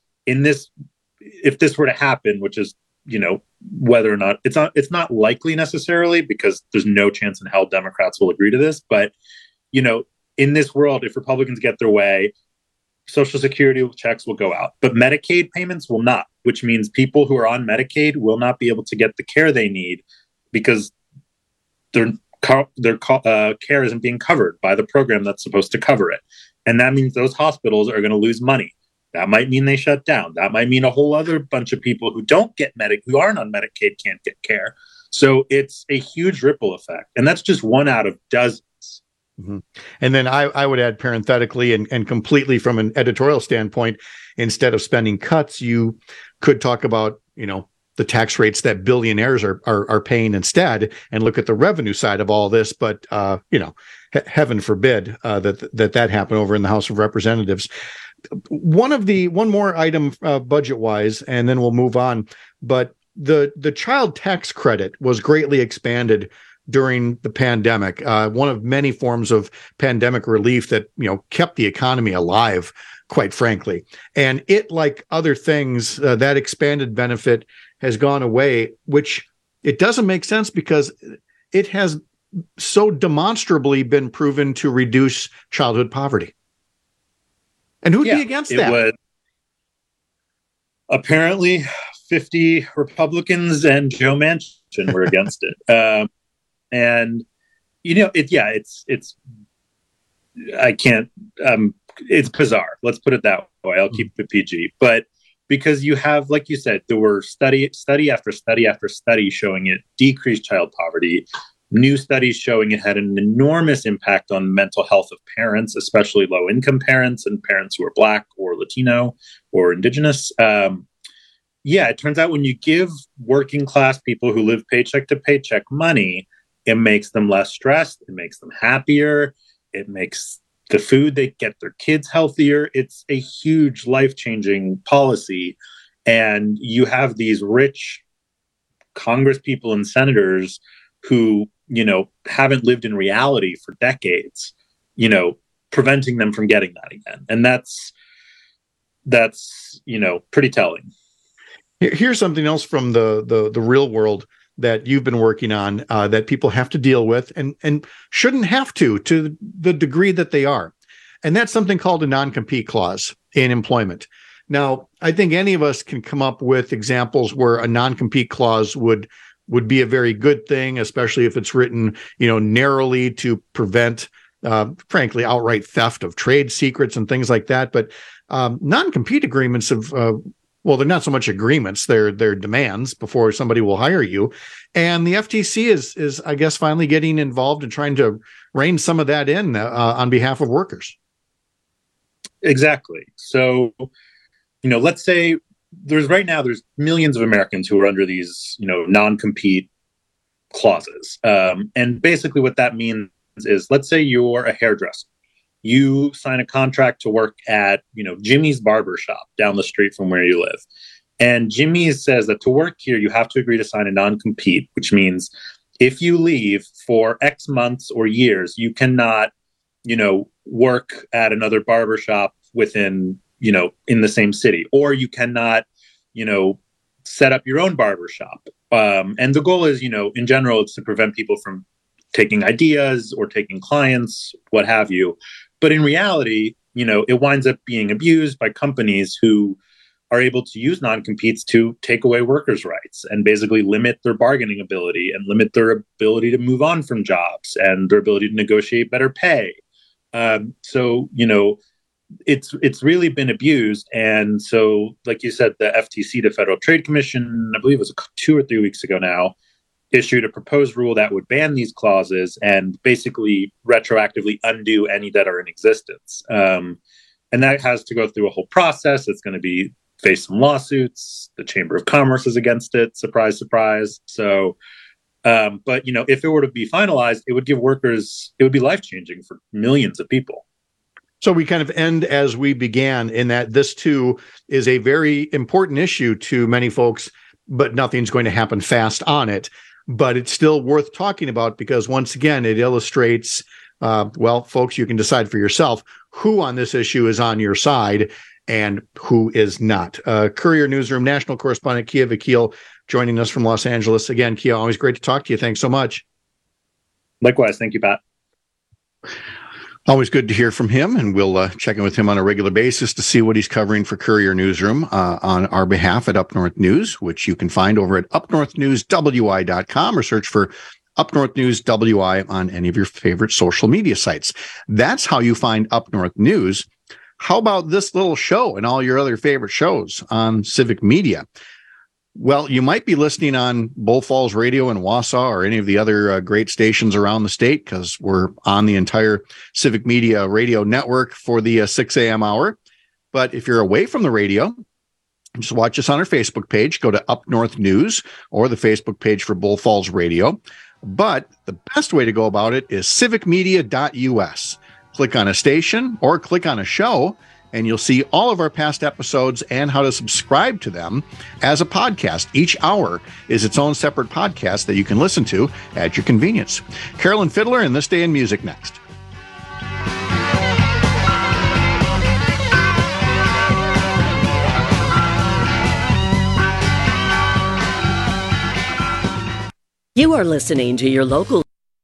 if this were to happen, which is, whether or not it's not likely necessarily, because there's no chance in hell Democrats will agree to this. But, in this world, if Republicans get their way, Social Security checks will go out, but Medicaid payments will not, which means people who are on Medicaid will not be able to get the care they need because their care isn't being covered by the program that's supposed to cover it. And that means those hospitals are going to lose money. That might mean they shut down. That might mean a whole other bunch of people who who aren't on Medicaid can't get care. So it's a huge ripple effect. And that's just one out of dozens. Mm-hmm. And then I would add parenthetically and completely from an editorial standpoint, instead of spending cuts, you could talk about, the tax rates that billionaires are paying instead, and look at the revenue side of all this. But, heaven forbid that happen over in the House of Representatives. One more item budget wise, and then we'll move on. But the child tax credit was greatly expanded during the pandemic, one of many forms of pandemic relief that, kept the economy alive, quite frankly. And it, like other things, that expanded benefit has gone away, which it doesn't make sense because it has so demonstrably been proven to reduce childhood poverty. And who'd be against that? Apparently 50 Republicans and Joe Manchin were against it. And it's bizarre. Let's put it that way. I'll keep it PG. But because you have, like you said, there were study after study after study showing it decreased child poverty, new studies showing it had an enormous impact on mental health of parents, especially low-income parents and parents who are Black or Latino or Indigenous. It turns out when you give working class people who live paycheck to paycheck money, it makes them less stressed. It makes them happier. It makes the food they get their kids healthier. It's a huge life-changing policy. And you have these rich Congress people and senators who, haven't lived in reality for decades, preventing them from getting that again. And that's, pretty telling. Here's something else from the real world that you've been working on that people have to deal with and shouldn't have to the degree that they are. And that's something called a non-compete clause in employment. Now, I think any of us can come up with examples where a non-compete clause would be a very good thing, especially if it's written, narrowly to prevent, frankly, outright theft of trade secrets and things like that. But non-compete agreements have, they're not so much agreements; they're demands before somebody will hire you. And the FTC is, I guess, finally getting involved and trying to rein some of that in on behalf of workers. Exactly. So, let's say there's millions of Americans who are under these, non-compete clauses. And basically what that means is, let's say you're a hairdresser. You sign a contract to work at, Jimmy's barber shop down the street from where you live. And Jimmy's says that to work here, you have to agree to sign a non-compete, which means if you leave for X months or years, you cannot, work at another barber shop within, in the same city, or you cannot, set up your own barber shop. And the goal is, in general, it's to prevent people from taking ideas or taking clients, what have you. But in reality, it winds up being abused by companies who are able to use non-competes to take away workers' rights and basically limit their bargaining ability and limit their ability to move on from jobs and their ability to negotiate better pay. So, it's really been abused. And so, like you said, the FTC, the Federal Trade Commission, I believe it was 2 or 3 weeks ago now, issued a proposed rule that would ban these clauses and basically retroactively undo any that are in existence. And that has to go through a whole process. It's going to face some lawsuits. The Chamber of Commerce is against it. Surprise, surprise. So, but, if it were to be finalized, it would give workers, it would be life-changing for millions of people. So we kind of end as we began, in that this too is a very important issue to many folks, but nothing's going to happen fast on it. But it's still worth talking about because, once again, it illustrates, folks, you can decide for yourself who on this issue is on your side and who is not. Courier Newsroom national correspondent Kia Vakil joining us from Los Angeles. Again, Kia, always great to talk to you. Thanks so much. Likewise. Thank you, Pat. Always good to hear from him, and we'll check in with him on a regular basis to see what he's covering for Courier Newsroom on our behalf at Up North News, which you can find over at upnorthnewswi.com or search for Up North News WI on any of your favorite social media sites. That's how you find Up North News. How about this little show and all your other favorite shows on Civic Media? Well, you might be listening on Bull Falls Radio in Wausau or any of the other great stations around the state, because we're on the entire Civic Media radio network for the 6 a.m. hour. But if you're away from the radio, just watch us on our Facebook page. Go to Up North News or the Facebook page for Bull Falls Radio. But the best way to go about it is civicmedia.us. Click on a station or click on a show, and you'll see all of our past episodes and how to subscribe to them as a podcast. Each hour is its own separate podcast that you can listen to at your convenience. Carolyn Fiddler and This Day in Music next. You are listening to your local...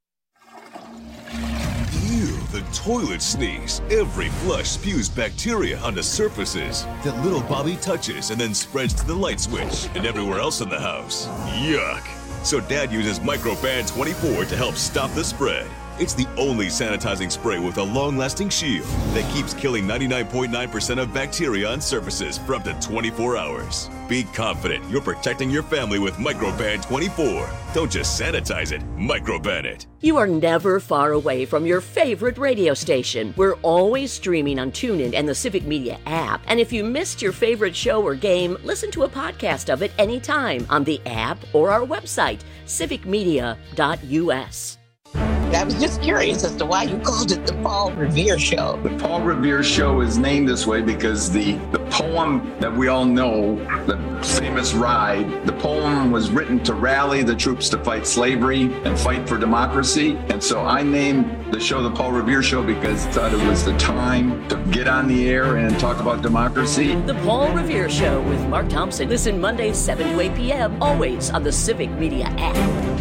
Toilet sneeze. Every flush spews bacteria onto surfaces that little Bobby touches and then spreads to the light switch and everywhere else in the house. Yuck. So Dad uses Microban 24 to help stop the spread. It's the only sanitizing spray with a long-lasting shield that keeps killing 99.9% of bacteria on surfaces for up to 24 hours. Be confident you're protecting your family with Microban 24. Don't just sanitize it, Microban it. You are never far away from your favorite radio station. We're always streaming on TuneIn and the Civic Media app. And if you missed your favorite show or game, listen to a podcast of it anytime on the app or our website, civicmedia.us. I was just curious as to why you called it the Paul Revere Show. The Paul Revere Show is named this way because the poem that we all know, the famous Ride, the poem was written to rally the troops to fight slavery and fight for democracy. And so I named the show the Paul Revere Show because I thought it was the time to get on the air and talk about democracy. The Paul Revere Show with Mark Thompson. Listen Mondays 7 to 8 p.m. always on the Civic Media app.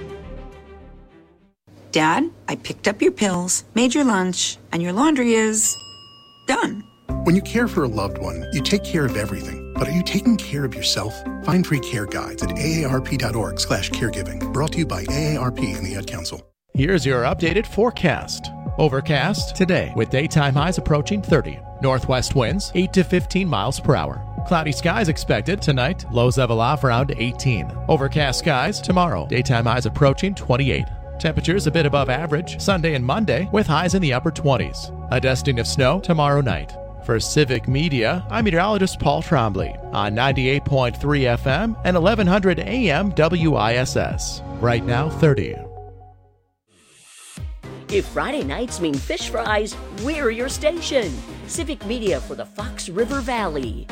Dad, I picked up your pills, made your lunch, and your laundry is done. When you care for a loved one, you take care of everything. But are you taking care of yourself? Find free care guides at aarp.org/caregiving. Brought to you by AARP and the Ad Council. Here's your updated forecast. Overcast today with daytime highs approaching 30. Northwest winds 8 to 15 miles per hour. Cloudy skies expected tonight. Lows level off around 18. Overcast skies tomorrow. Daytime highs approaching 28. Temperatures a bit above average Sunday and Monday with highs in the upper 20s. A dusting of snow tomorrow night. For Civic Media, I'm meteorologist Paul Trombley on 98.3 FM and 1100 AM WISS. Right now, 30. If Friday nights mean fish fries, we're your station. Civic Media for the Fox River Valley.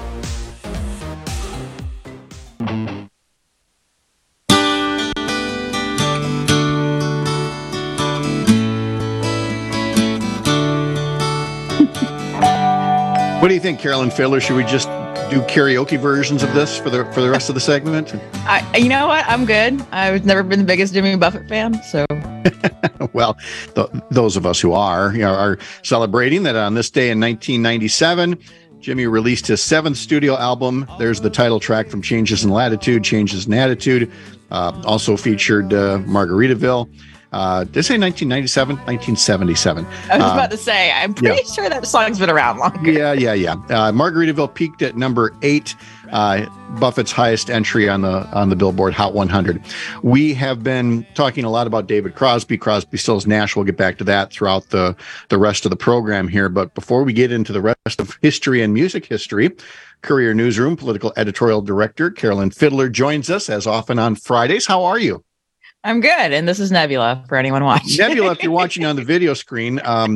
What do you think, Carolyn Fiddler? Should we just do karaoke versions of this for the rest of the segment? You know what? I'm good. I've never been the biggest Jimmy Buffett fan, so. Well, those of us who are celebrating that on this day in 1997, Jimmy released his 7th studio album. There's the title track from Changes in Latitude, Changes in Attitude. Also featured Margaritaville. Did I say 1997? 1977. I was about to say, I'm pretty sure that song's been around longer. Yeah. Margaritaville peaked at number 8, Buffett's highest entry on the Billboard Hot 100. We have been talking a lot about David Crosby, Crosby, Stills, Nash. We'll get back to that throughout the rest of the program here. But before we get into the rest of history and music history, Courier Newsroom political editorial director Carolyn Fiddler joins us as often on Fridays. How are you? I'm good, and this is Nebula for anyone watching. Nebula, if you're watching on the video screen,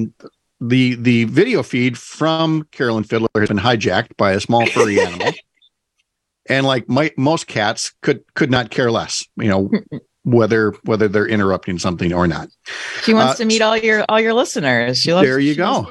the video feed from Carolyn Fiddler has been hijacked by a small furry animal, and like most cats, could not care less, whether they're interrupting something or not. She wants to meet all your listeners. She loves. There you go.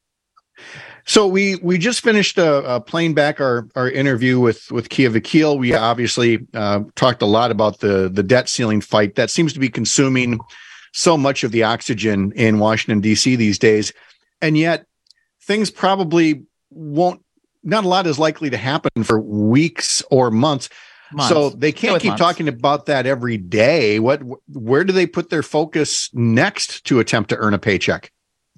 So we just finished playing back our interview with Kia Vakil. We obviously talked a lot about the debt ceiling fight that seems to be consuming so much of the oxygen in Washington, D.C. these days. And yet things probably not a lot is likely to happen for weeks or months. So they can't keep talking about that every day. Where do they put their focus next to attempt to earn a paycheck?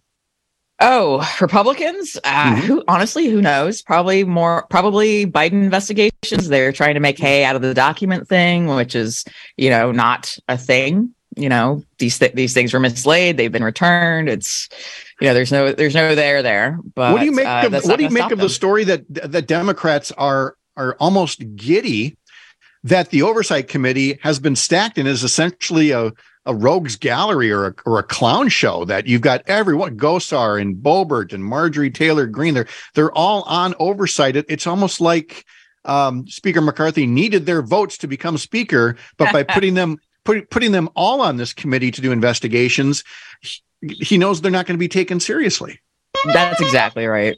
Oh, Republicans? Who knows? Probably Biden investigations. They're trying to make hay out of the document thing, which is, not a thing. These things were mislaid. They've been returned. It's, there's no there. But what do you make of the story that Democrats are almost giddy that the Oversight Committee has been stacked and is essentially a rogues gallery or a clown show, that you've got everyone, Gosar and Boebert and Marjorie Taylor Greene, they're all on oversight. It's almost like Speaker McCarthy needed their votes to become speaker, but by putting them all on this committee to do investigations, he knows they're not going to be taken seriously. That's exactly right.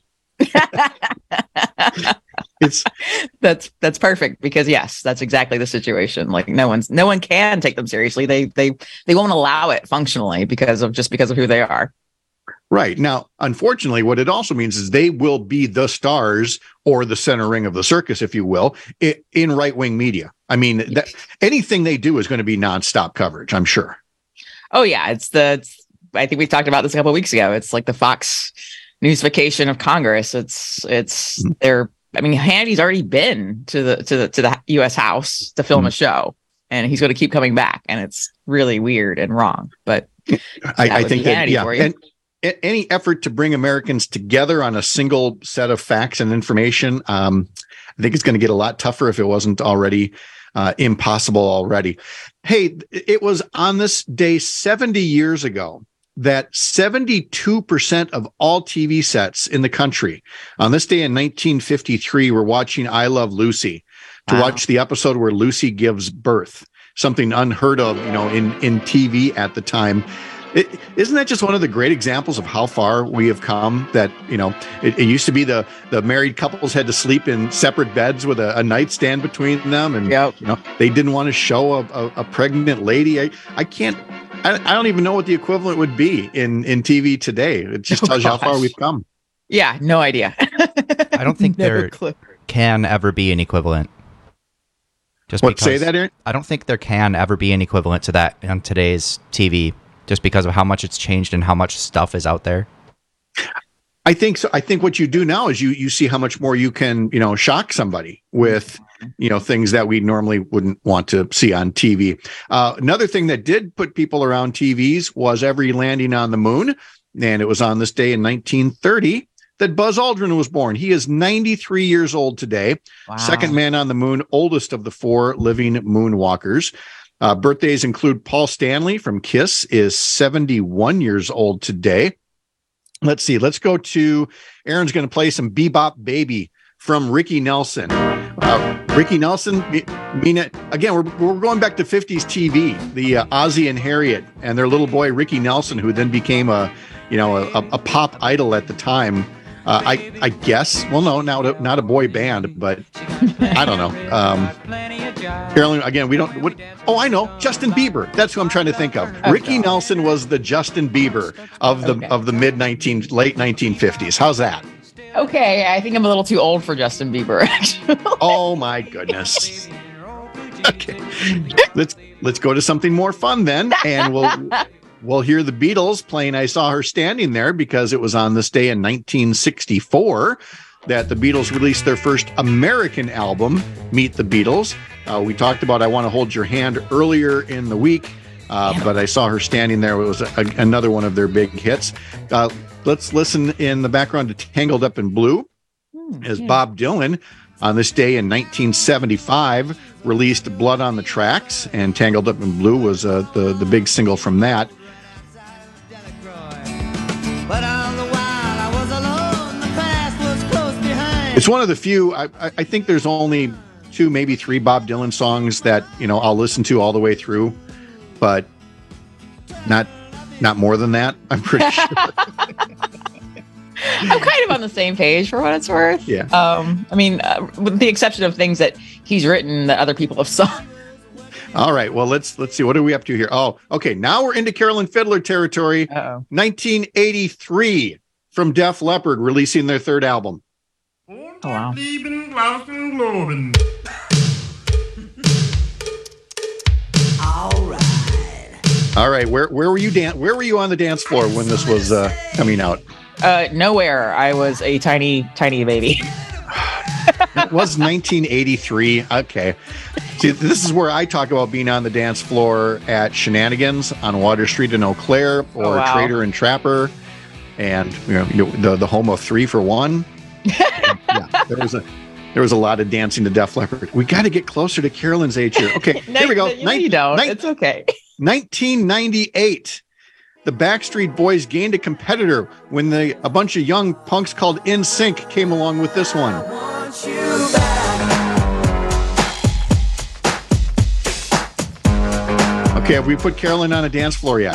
That's perfect, because yes, that's exactly the situation. Like no one can take them seriously. They won't allow it functionally because of who they are. Right. Now, unfortunately, what it also means is they will be the stars or the center ring of the circus, if you will, in right-wing media. I mean, anything they do is going to be nonstop coverage, I'm sure. Oh yeah, I think we talked about this a couple of weeks ago. It's like the Fox Newsfication of Congress. Hannity's already been to the U.S. House to film a show, and he's going to keep coming back, and it's really weird and wrong. But I think that and any effort to bring Americans together on a single set of facts and information, I think it's going to get a lot tougher if it wasn't already impossible already. Hey, it was on this day 70 years ago that 72% of all TV sets in the country on this day in 1953 were watching I Love Lucy to watch the episode where Lucy gives birth, something unheard of, in TV at the time. Isn't that just one of the great examples of how far we have come? That, it used to be the married couples had to sleep in separate beds with a nightstand between them. And, they didn't want to show a pregnant lady. I don't even know what the equivalent would be in TV today. It just tells you how far we've come. Yeah, no idea. I don't think there can ever be an equivalent. Say that, Aaron? I don't think there can ever be an equivalent to that on today's TV, just because of how much it's changed and how much stuff is out there. I think so. I think what you do now is you see how much more you can, shock somebody with, things that we normally wouldn't want to see on TV. Another thing that did put people around TVs was every landing on the moon. And it was on this day in 1930 that Buzz Aldrin was born. He is 93 years old today. Wow. Second man on the moon, oldest of the 4 living moonwalkers. Birthdays include Paul Stanley from Kiss is 71 years old today. Let's see. Let's go to Aaron's going to play some Bebop Baby from Ricky Nelson. Ricky Nelson, again, we're going back to 50s TV, the Ozzie and Harriet and their little boy, Ricky Nelson, who then became a pop idol at the time. I guess. Well, no, not a boy band, but I don't know. Carolyn, again, I know. Justin Bieber. That's who I'm trying to think of. Ricky Nelson was the Justin Bieber of the late 1950s. How's that? Okay, I think I'm a little too old for Justin Bieber, actually. Oh my goodness. Okay. Let's go to something more fun then, and we'll hear the Beatles playing I Saw Her Standing There, because it was on this day in 1964 that the Beatles released their first American album, Meet the Beatles. We talked about I Want to Hold Your Hand earlier in the week, but I Saw Her Standing There was another one of their big hits. Let's listen in the background to Tangled Up in Blue, as Bob Dylan on this day in 1975 released Blood on the Tracks, and Tangled Up in Blue was the big single from that. It's one of the few, I think there's only 2, maybe 3 Bob Dylan songs that, I'll listen to all the way through, but not more than that, I'm pretty sure. I'm kind of on the same page for what it's worth. Yeah. With the exception of things that he's written that other people have sung. All right. Well, let's see. What are we up to here? Oh, okay. Now we're into Carolyn Fiddler territory. 1983 from Def Leppard releasing their 3rd album. Oh, wow. All right. Where were you Where were you on the dance floor when this was coming out? Nowhere. I was a tiny baby. It was 1983. Okay. See, this is where I talk about being on the dance floor at Shenanigans on Water Street in Eau Claire, or Trader and Trapper, and the home of 3 for 1. Yeah, there was a lot of dancing to Def Leppard. We got to get closer to Carolyn's age here. Okay, here we go. You don't. It's okay. 1998. The Backstreet Boys gained a competitor when a bunch of young punks called NSYNC came along with this one. Okay, have we put Carolyn on a dance floor yet?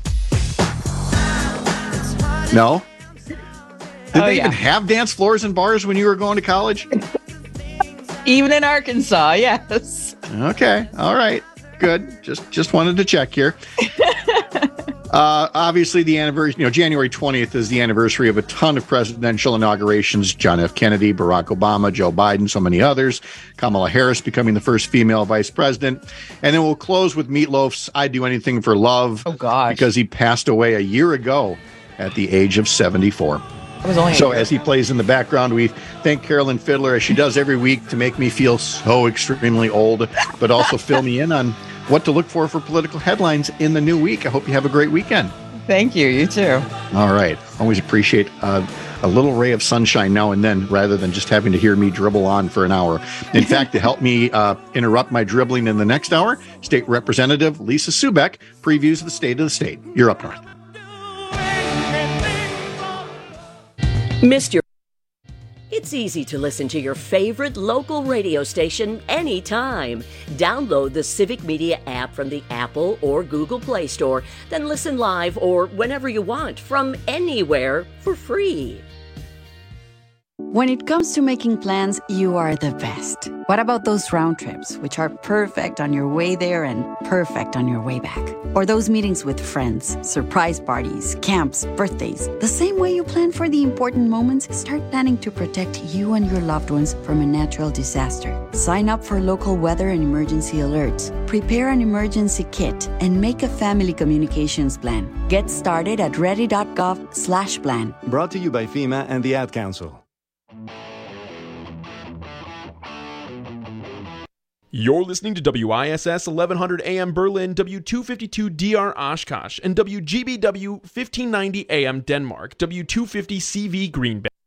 No? Did they even have dance floors in bars when you were going to college? Even in Arkansas, yes. Okay, all right, good. Just wanted to check here. Obviously, the anniversary, January 20th is the anniversary of a ton of presidential inaugurations. John F. Kennedy, Barack Obama, Joe Biden, so many others. Kamala Harris becoming the first female vice president. And then we'll close with Meatloaf's I'd Do Anything for Love. Oh, gosh. Because he passed away a year ago at the age of 74. So as he plays in the background, we thank Carolyn Fiddler, as she does every week, to make me feel so extremely old, but also fill me in on what to look for political headlines in the new week. I hope you have a great weekend. Thank you. You too. All right. Always appreciate a little ray of sunshine now and then rather than just having to hear me dribble on for an hour. In fact, to help me interrupt my dribbling in the next hour, State Representative Lisa Subeck previews the state of the state. You're up north. Missed your... It's easy to listen to your favorite local radio station anytime. Download the Civic Media app from the Apple or Google Play Store, then listen live or whenever you want from anywhere for free. When it comes to making plans, you are the best. What about those round trips, which are perfect on your way there and perfect on your way back? Or those meetings with friends, surprise parties, camps, birthdays. The same way you plan for the important moments, start planning to protect you and your loved ones from a natural disaster. Sign up for local weather and emergency alerts. Prepare an emergency kit and make a family communications plan. Get started at ready.gov/plan. Brought to you by FEMA and the Ad Council. You're listening to WISS 1100 AM Berlin, W252 DR Oshkosh, and WGBW 1590 AM Denmark, W250 CV Green Bay.